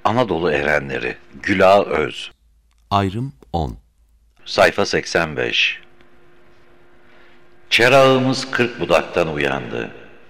Anadolu Erenleri Güla Öz. Ayrım 10. Sayfa 85. Çerağımız 40 budaktan uyandı.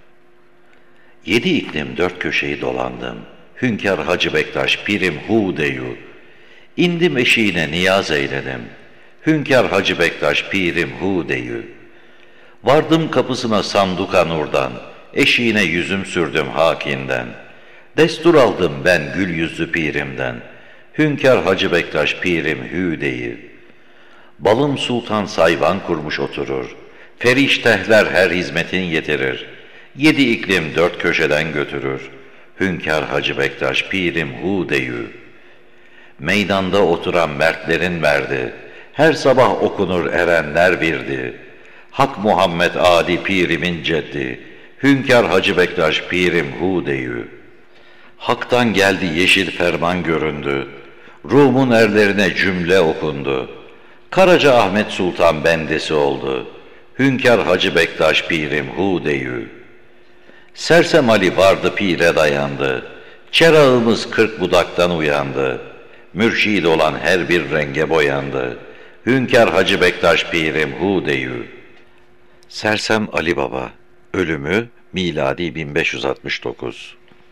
7 iklim 4 köşeyi dolandım. Hünkâr Hacı Bektaş pirim hu deyu. İndim eşiğine niyaz eyledim. Hünkâr Hacı Bektaş pirim hu deyu. Vardım kapısına sanduka nurdan. Eşiğine yüzüm sürdüm hakinden. Destur aldım ben gül yüzlü pirimden. Hünkâr Hacı Bektaş pirim hü deyu. Balım Sultan sayvan kurmuş oturur. Feriştehler her hizmetin yetirir. 7 iklim 4 köşeden götürür. Hünkâr Hacı Bektaş pirim hu deyü. Meydanda oturan mertlerin merdi. Her sabah okunur erenler birdi. Hak Muhammed Adi pirimin ceddi. Hünkâr Hacı Bektaş pirim hu deyü. Hak'tan geldi yeşil ferman göründü. Rum'un erlerine cümle okundu. Karaca Ahmet Sultan bendesi oldu. Hünkâr Hacı Bektaş pirim hu deyü. Sersem Ali vardı pire dayandı. Çerağımız 40 budaktan uyandı. Mürşid olan her bir renge boyandı. Hünkâr Hacı Bektaş pirim hu deyü. Sersem Ali Baba, ölümü miladi 1569.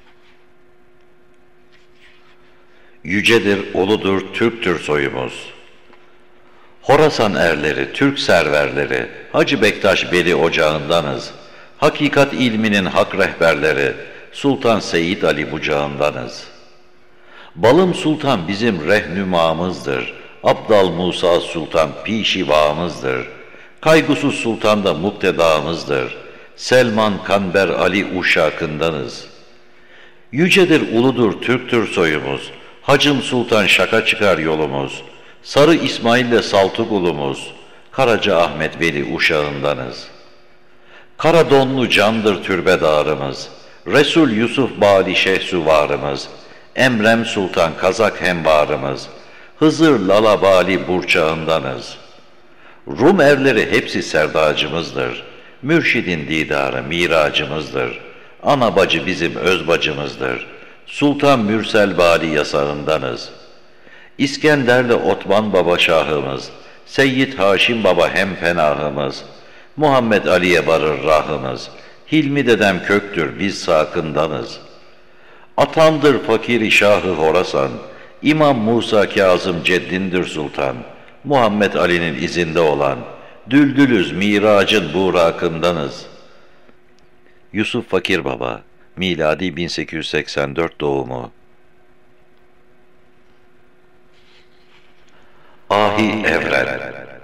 Yücedir, uludur, Türktür soyumuz. Horasan erleri, Türk serverleri, Hacı Bektaş Veli ocağındanız. Hakikat ilminin hak rehberleri, Sultan Seyyid Ali bucağındanız. Balım Sultan bizim rehnümamızdır. Abdal Musa Sultan pişivamızdır. Kaygusuz Sultan da muktedamızdır. Selman Kanber Ali uşakındanız. Yücedir, uludur, Türktür soyumuz. Hacım Sultan şaka çıkar yolumuz. Sarı İsmail'le Saltuk ulumuz. Karaca Ahmet Veli uşağındanız. Kara donlu candır türbedarımız. Resul Yusuf Bali Şehsuvarımız. Emrem Sultan Kazak hembarımız. Hızır Lala Bali burçağındanız. Rum erleri hepsi serdacımızdır. Mürşidin didarı miracımızdır. Ana bacı bizim öz bacımızdır. Sultan Mürsel Bali yasağındanız. İskender'le Otman Baba şahımız. Seyyid Haşim Baba hem fenahımız. Muhammed Ali'ye varır rahımız. Hilmi dedem köktür biz sakındanız. Atandır fakiri şahı Horasan. İmam Musa Kazım ceddindir sultan. Muhammed Ali'nin izinde olan. Düldülüz miracın burakındanız. Yusuf Fakir Baba, miladi 1884 doğumu. Ahi Evren.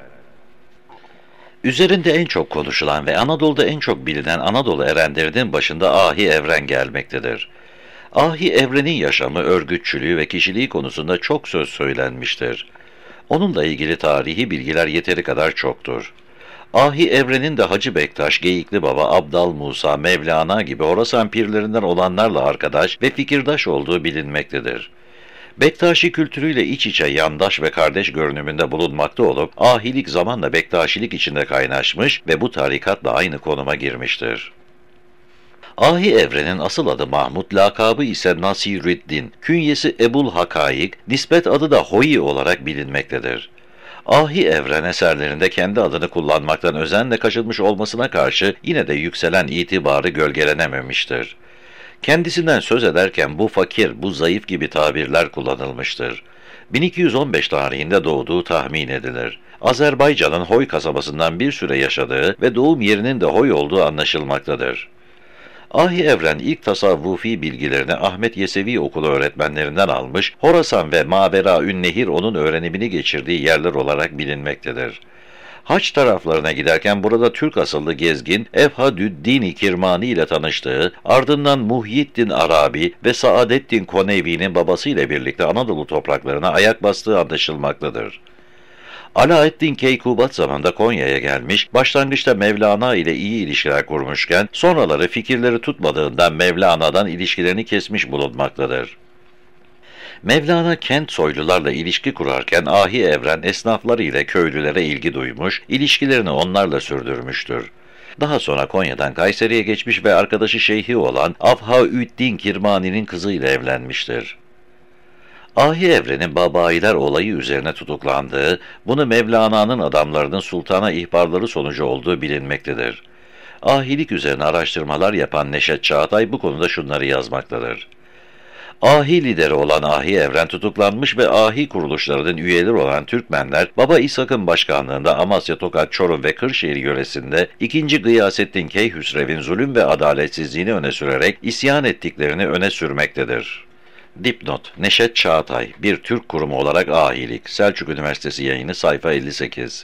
Üzerinde en çok konuşulan ve Anadolu'da en çok bilinen Anadolu erenlerinin başında Ahi Evren gelmektedir. Ahi Evren'in yaşamı, örgütçülüğü ve kişiliği konusunda çok söz söylenmiştir. Onunla ilgili tarihi bilgiler yeteri kadar çoktur. Ahi Evren'in de Hacı Bektaş, Geyikli Baba, Abdal Musa, Mevlana gibi Horasan pirlerinden olanlarla arkadaş ve fikirdaş olduğu bilinmektedir. Bektaşi kültürüyle iç içe yandaş ve kardeş görünümünde bulunmakta olup, ahilik zamanla Bektaşilik içinde kaynaşmış ve bu tarikatla aynı konuma girmiştir. Ahi Evren'in asıl adı Mahmud, lakabı ise Nasirüddin, künyesi Ebul Hakaik, nispet adı da Hoyi olarak bilinmektedir. Ahi Evren eserlerinde kendi adını kullanmaktan özenle kaçınmış olmasına karşı yine de yükselen itibarı gölgelenememiştir. Kendisinden söz ederken bu fakir, bu zayıf gibi tabirler kullanılmıştır. 1215 tarihinde doğduğu tahmin edilir. Azerbaycan'ın Hoy kasabasından bir süre yaşadığı ve doğum yerinin de Hoy olduğu anlaşılmaktadır. Ahi Evren ilk tasavvufi bilgilerini Ahmet Yesevi okulu öğretmenlerinden almış, Horasan ve Maveraünnehir onun öğrenimini geçirdiği yerler olarak bilinmektedir. Haç taraflarına giderken burada Türk asıllı gezgin Efhadüddin Kirmani ile tanıştığı, ardından Muhyiddin Arabi ve Saadeddin Konevi'nin babasıyla birlikte Anadolu topraklarına ayak bastığı anlaşılmaktadır. Alaeddin Keykubat zamanında Konya'ya gelmiş, başlangıçta Mevlana ile iyi ilişkiler kurmuşken, sonraları fikirleri tutmadığından Mevlana'dan ilişkilerini kesmiş bulunmaktadır. Mevlana kent soylularla ilişki kurarken Ahi Evren esnafları ile köylülere ilgi duymuş, ilişkilerini onlarla sürdürmüştür. Daha sonra Konya'dan Kayseri'ye geçmiş ve arkadaşı şeyhi olan Afhaüddin Kirmani'nin kızıyla evlenmiştir. Ahi Evren'in Babayiler olayı üzerine tutuklandığı, bunu Mevlana'nın adamlarının sultana ihbarları sonucu olduğu bilinmektedir. Ahilik üzerine araştırmalar yapan Neşet Çağatay bu konuda şunları yazmaktadır. Ahi lideri olan Ahi Evren tutuklanmış ve Ahi kuruluşlarının üyeleri olan Türkmenler, Baba İshak'ın başkanlığında Amasya, Tokat, Çorum ve Kırşehir yöresinde 2. Gıyasettin Keyhüsrev'in zulüm ve adaletsizliğini öne sürerek isyan ettiklerini öne sürmektedir. Dipnot: Neşet Çağatay, bir Türk kurumu olarak Ahilik, Selçuk Üniversitesi yayını, sayfa 58.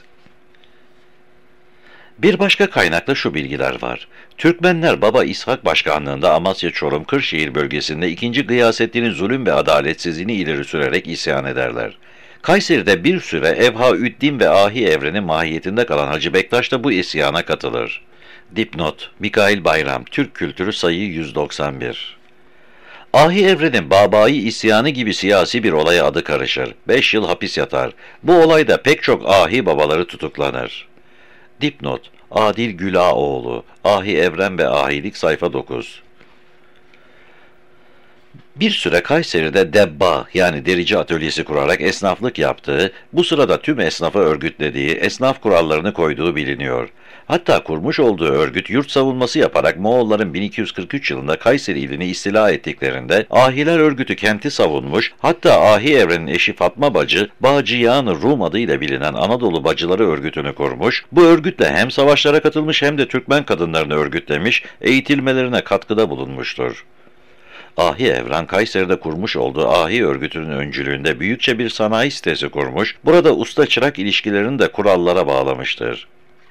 Bir başka kaynakta şu bilgiler var. Türkmenler Baba İshak başkanlığında Amasya, Çorum, Kırşehir bölgesinde 2. Gıyasettin'in zulüm ve adaletsizliğini ileri sürerek isyan ederler. Kayseri'de bir süre Evhaüddin ve Ahi Evren'in mahiyetinde kalan Hacı Bektaş da bu isyana katılır. Dipnot: Mikail Bayram, Türk Kültürü, sayı 191. Ahi Evren'in Babai isyanı gibi siyasi bir olaya adı karışır. 5 yıl hapis yatar. Bu olayda pek çok Ahi babaları tutuklanır. Dipnot: Adil Gülaoğlu, Ahi Evren ve Ahilik, sayfa 9. Bir süre Kayseri'de debba yani derici atölyesi kurarak esnaflık yaptığı, bu sırada tüm esnafı örgütlediği, esnaf kurallarını koyduğu biliniyor. Hatta kurmuş olduğu örgüt yurt savunması yaparak Moğolların 1243 yılında Kayseri ilini istila ettiklerinde Ahiler örgütü kenti savunmuş, hatta Ahi Evren'in eşi Fatma Bacı, Bacıyan Rum adıyla bilinen Anadolu Bacıları örgütünü kurmuş, bu örgütle hem savaşlara katılmış hem de Türkmen kadınlarını örgütlemiş, eğitilmelerine katkıda bulunmuştur. Ahi Evren, Kayseri'de kurmuş olduğu Ahi örgütünün öncülüğünde büyükçe bir sanayi sitesi kurmuş, burada usta-çırak ilişkilerini de kurallara bağlamıştır.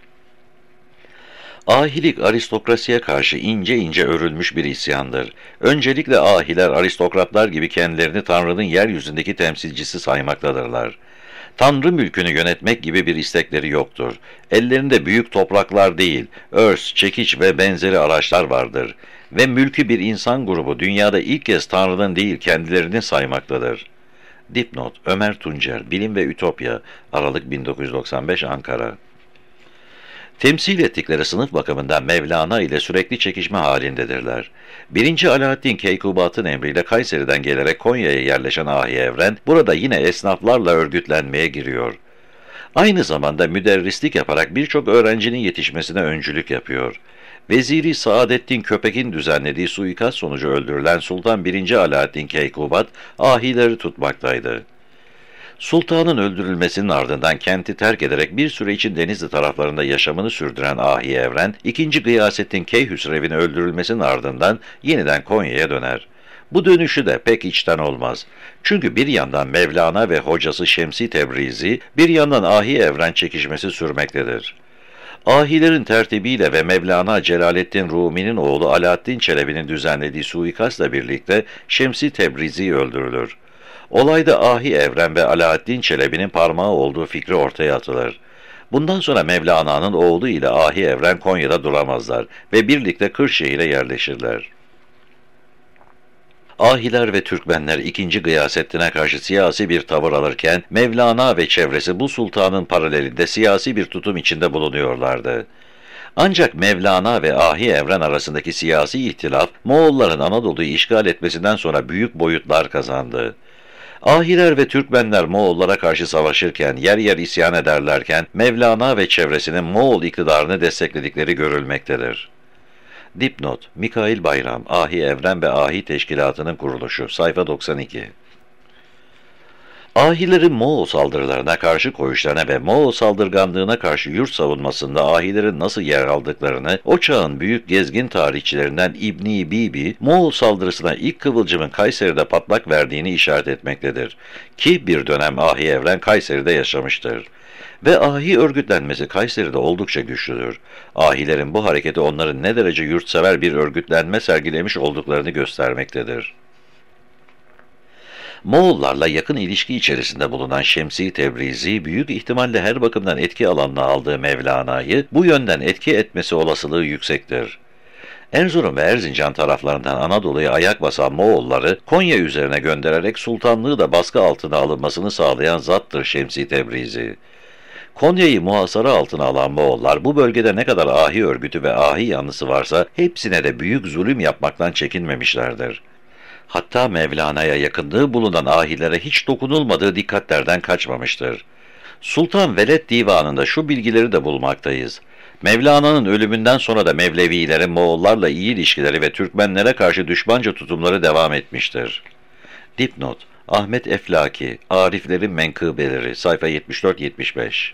Ahilik, aristokrasiye karşı ince ince örülmüş bir isyandır. Öncelikle Ahiler, aristokratlar gibi kendilerini Tanrı'nın yeryüzündeki temsilcisi saymaktadırlar. Tanrı mülkünü yönetmek gibi bir istekleri yoktur. Ellerinde büyük topraklar değil, örs, çekiç ve benzeri araçlar vardır. Ve mülkü bir insan grubu dünyada ilk kez Tanrı'nın değil kendilerini saymaktadır. Dipnot: Ömer Tuncer, Bilim ve Ütopya, Aralık 1995, Ankara. Temsil ettikleri sınıf bakımından Mevlana ile sürekli çekişme halindedirler. 1. Alaaddin Keykubat'ın emriyle Kayseri'den gelerek Konya'ya yerleşen Ahi Evren, burada yine esnaflarla örgütlenmeye giriyor. Aynı zamanda müderrislik yaparak birçok öğrencinin yetişmesine öncülük yapıyor. Veziri Saadettin Köpek'in düzenlediği suikast sonucu öldürülen Sultan 1. Alaaddin Keykubat, Ahileri tutmaktaydı. Sultanın öldürülmesinin ardından kenti terk ederek bir süre için Denizli taraflarında yaşamını sürdüren Ahi Evren, 2. Gıyasettin Keyhüsrev'in öldürülmesinin ardından yeniden Konya'ya döner. Bu dönüşü de pek içten olmaz. Çünkü bir yandan Mevlana ve hocası Şemsi Tebrizi, bir yandan Ahi Evren çekişmesi sürmektedir. Ahilerin tertibiyle ve Mevlana Celaleddin Rumi'nin oğlu Alaaddin Çelebi'nin düzenlediği suikastla birlikte Şemsi Tebrizi öldürülür. Olayda Ahi Evren ve Alaaddin Çelebi'nin parmağı olduğu fikri ortaya atılır. Bundan sonra Mevlana'nın oğlu ile Ahi Evren Konya'da duramazlar ve birlikte Kırşehir'e yerleşirler. Ahiler ve Türkmenler 2. Gıyasettin'e karşı siyasi bir tavır alırken, Mevlana ve çevresi bu sultanın paralelinde siyasi bir tutum içinde bulunuyorlardı. Ancak Mevlana ve Ahi Evren arasındaki siyasi ihtilaf, Moğolların Anadolu'yu işgal etmesinden sonra büyük boyutlar kazandı. Ahiler ve Türkmenler Moğollara karşı savaşırken, yer yer isyan ederlerken, Mevlana ve çevresinin Moğol iktidarını destekledikleri görülmektedir. Dipnot: Mikail Bayram, Ahi Evren ve Ahi Teşkilatı'nın kuruluşu, sayfa 92. Ahilerin Moğol saldırılarına karşı koyuşlarına ve Moğol saldırganlığına karşı yurt savunmasında Ahilerin nasıl yer aldıklarını, o çağın büyük gezgin tarihçilerinden İbn-i Bibi, Moğol saldırısına ilk kıvılcımın Kayseri'de patlak verdiğini işaret etmektedir. Ki bir dönem Ahi Evren Kayseri'de yaşamıştır. Ve Ahi örgütlenmesi Kayseri'de oldukça güçlüdür. Ahilerin bu hareketi onların ne derece yurtsever bir örgütlenme sergilemiş olduklarını göstermektedir. Moğollarla yakın ilişki içerisinde bulunan Şemsi Tebrizi, büyük ihtimalle her bakımdan etki alanına aldığı Mevlana'yı bu yönden etki etmesi olasılığı yüksektir. Erzurum ve Erzincan taraflarından Anadolu'ya ayak basan Moğolları Konya üzerine göndererek sultanlığı da baskı altına alınmasını sağlayan zattır Şemsi Tebrizi. Konya'yı muhasara altına alan Moğollar bu bölgede ne kadar Ahi örgütü ve Ahi yanlısı varsa hepsine de büyük zulüm yapmaktan çekinmemişlerdir. Hatta Mevlana'ya yakınlığı bulunan ahilere hiç dokunulmadığı dikkatlerden kaçmamıştır. Sultan Veled Divanı'nda şu bilgileri de bulmaktayız. Mevlana'nın ölümünden sonra da Mevlevilerin Moğollarla iyi ilişkileri ve Türkmenlere karşı düşmanca tutumları devam etmiştir. Dipnot: Ahmet Eflaki, Ariflerin Menkıbeleri, sayfa 74-75.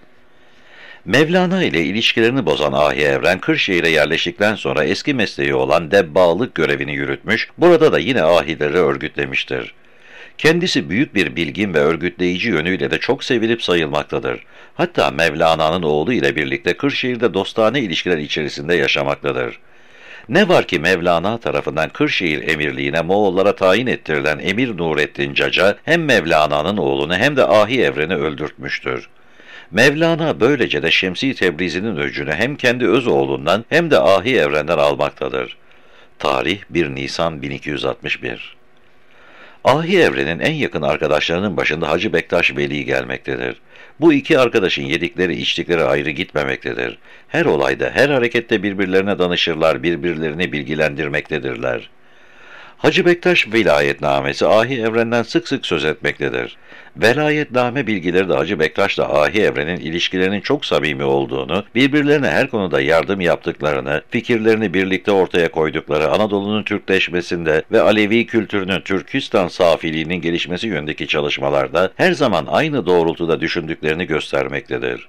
Mevlana ile ilişkilerini bozan Ahi Evren, Kırşehir'e yerleştikten sonra eski mesleği olan debbağlık görevini yürütmüş, burada da yine ahileri örgütlemiştir. Kendisi büyük bir bilgin ve örgütleyici yönüyle de çok sevilip sayılmaktadır. Hatta Mevlana'nın oğlu ile birlikte Kırşehir'de dostane ilişkiler içerisinde yaşamaktadır. Ne var ki Mevlana tarafından Kırşehir emirliğine Moğollara tayin ettirilen Emir Nurettin Caca hem Mevlana'nın oğlunu hem de Ahi Evren'i öldürtmüştür. Mevlana böylece de Şemsi Tebrizi'nin öcünü hem kendi öz oğlundan hem de Ahi Evren'den almaktadır. Tarih 1 Nisan 1261. Ahi Evren'in en yakın arkadaşlarının başında Hacı Bektaş Veli gelmektedir. Bu iki arkadaşın yedikleri içtikleri ayrı gitmemektedir. Her olayda, her harekette birbirlerine danışırlar, birbirlerini bilgilendirmektedirler. Hacı Bektaş velayetnamesi Ahi Evren'den sık sık söz etmektedir. Velayetname bilgileri de Hacı Bektaş'la Ahi Evren'in ilişkilerinin çok samimi olduğunu, birbirlerine her konuda yardım yaptıklarını, fikirlerini birlikte ortaya koydukları, Anadolu'nun Türkleşmesinde ve Alevi kültürünün Türkistan safiliğinin gelişmesi yönündeki çalışmalarda her zaman aynı doğrultuda düşündüklerini göstermektedir.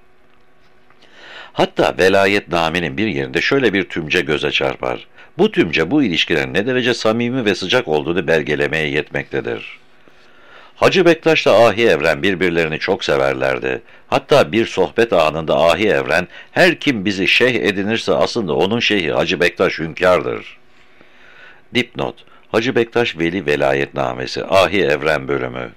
Hatta velayetnamenin bir yerinde şöyle bir tümce göze çarpar. Bu tümce bu ilişkilerin ne derece samimi ve sıcak olduğunu belgelemeye yetmektedir. Hacı Bektaş'la Ahi Evren birbirlerini çok severlerdi. Hatta bir sohbet anında Ahi Evren, her kim bizi şeyh edinirse aslında onun şeyhi Hacı Bektaş hünkârdır. Dipnot: Hacı Bektaş Veli Velayetnamesi, Ahi Evren bölümü.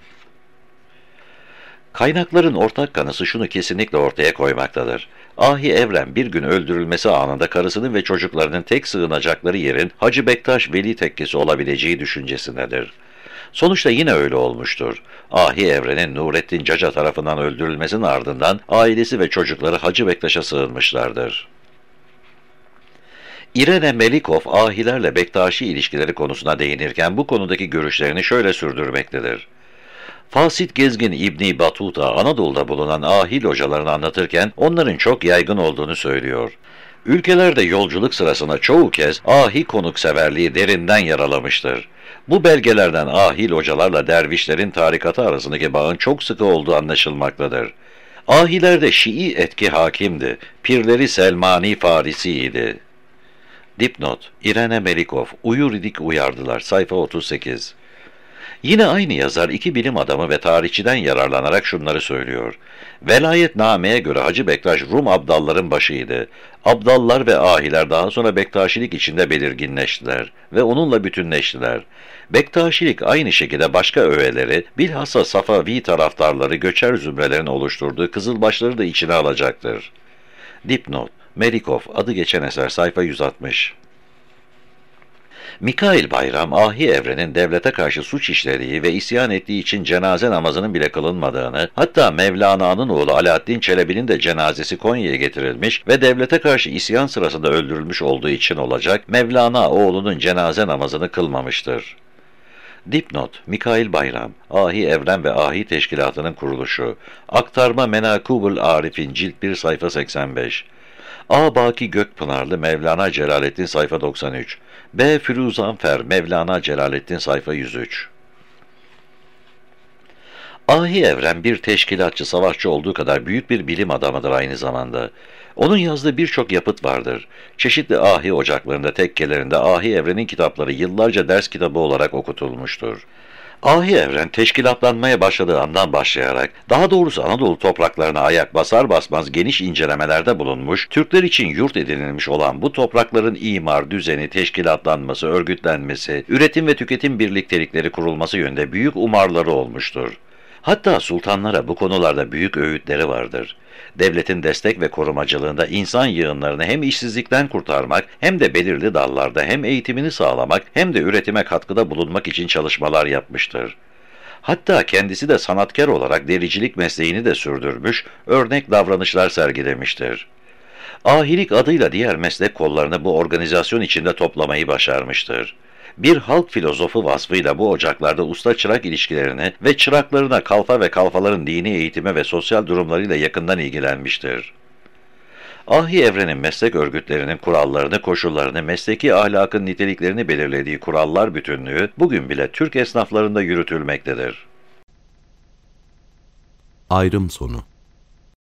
Kaynakların ortak kanısı şunu kesinlikle ortaya koymaktadır. Ahi Evren bir gün öldürülmesi anında karısının ve çocuklarının tek sığınacakları yerin Hacı Bektaş Veli tekkesi olabileceği düşüncesindedir. Sonuçta yine öyle olmuştur. Ahi Evren'in Nurettin Caca tarafından öldürülmesinin ardından ailesi ve çocukları Hacı Bektaş'a sığınmışlardır. İrene Melikov, ahilerle Bektaşi ilişkileri konusuna değinirken bu konudaki görüşlerini şöyle sürdürmektedir. Fasit gezgin İbni Batuta, Anadolu'da bulunan ahi localarını anlatırken onların çok yaygın olduğunu söylüyor. Ülkelerde yolculuk sırasında çoğu kez ahi konukseverliği derinden yaralamıştır. Bu belgelerden ahi localarla dervişlerin tarikatı arasındaki bağın çok sıkı olduğu anlaşılmaktadır. Ahilerde Şii etki hakimdi, pirleri Selmani Farisi'ydi. Dipnot: İrene Melikov, Uyur idik uyardılar, sayfa 38. Yine aynı yazar iki bilim adamı ve tarihçiden yararlanarak şunları söylüyor. Velayetname'ye göre Hacı Bektaş Rum abdalların başıydı. Abdallar ve ahiler daha sonra Bektaşilik içinde belirginleştiler ve onunla bütünleştiler. Bektaşilik aynı şekilde başka öğeleri, bilhassa Safavi taraftarları göçer zümrelerin oluşturduğu Kızılbaşları da içine alacaktır. Dipnot: Melikov, adı geçen eser, sayfa 160. Mikail Bayram, Ahi Evren'in devlete karşı suç işlediği ve isyan ettiği için cenaze namazının bile kılınmadığını, hatta Mevlana'nın oğlu Alaaddin Çelebi'nin de cenazesi Konya'ya getirilmiş ve devlete karşı isyan sırasında öldürülmüş olduğu için olacak, Mevlana oğlunun cenaze namazını kılmamıştır. Dipnot: Mikail Bayram, Ahi Evren ve Ahi Teşkilatı'nın kuruluşu. Aktarma Menakubul Arif'in cilt 1 sayfa 85. A. Baki Gökpınarlı, Mevlana Celaleddin sayfa 93. B. Firuzanfer, Mevlana Celaleddin sayfa 103. Ahi Evren bir teşkilatçı, savaşçı olduğu kadar büyük bir bilim adamıdır aynı zamanda. Onun yazdığı birçok yapıt vardır. Çeşitli ahi ocaklarında, tekkelerinde Ahi Evren'in kitapları yıllarca ders kitabı olarak okutulmuştur. Ahi Evren teşkilatlanmaya başladığı andan başlayarak, daha doğrusu Anadolu topraklarına ayak basar basmaz geniş incelemelerde bulunmuş, Türkler için yurt edinilmiş olan bu toprakların imar, düzeni, teşkilatlanması, örgütlenmesi, üretim ve tüketim birliktelikleri kurulması yönünde büyük umarları olmuştur. Hatta sultanlara bu konularda büyük öğütleri vardır. Devletin destek ve korumacılığında insan yığınlarını hem işsizlikten kurtarmak hem de belirli dallarda hem eğitimini sağlamak hem de üretime katkıda bulunmak için çalışmalar yapmıştır. Hatta kendisi de sanatkar olarak dericilik mesleğini de sürdürmüş, örnek davranışlar sergilemiştir. Ahilik adıyla diğer meslek kollarını bu organizasyon içinde toplamayı başarmıştır. Bir halk filozofu vasfıyla bu ocaklarda usta-çırak ilişkilerini ve çıraklarına kalfa ve kalfaların dini eğitimi ve sosyal durumlarıyla yakından ilgilenmiştir. Ahi Evren'in meslek örgütlerinin kurallarını, koşullarını, mesleki ahlakın niteliklerini belirlediği kurallar bütünlüğü bugün bile Türk esnaflarında yürütülmektedir. Ayrım sonu.